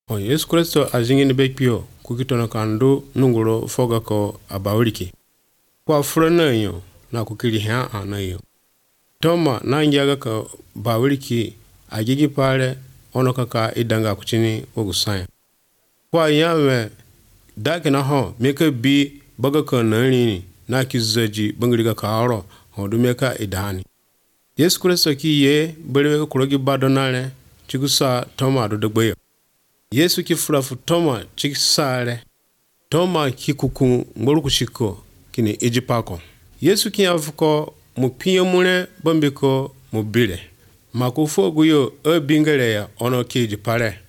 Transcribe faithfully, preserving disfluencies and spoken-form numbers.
O Yesu Kristo azingini bekpio kukitono kandu nunguro foga ko abawriki. Kwa furanayo na kukiri ha anayo. Toma na njaga ka bawriki agigi pale ono kaka idanga kuchini ogusanya. Kwa yawe dake na ho meka bi baga ka nani na kizaji bangriga ka aro hodu meka idani. Yesu Kristo ki ye bere kurogi badonale chigusa Toma do dogbeyo. Yesu ki furafu Toma chigisare. Toma ki kuku ngboru kushiko kini ejipako. Yesu ki afuko mupiyo mune bambiko mubile. Makufo guyo e bingere ya ono ki ejipare.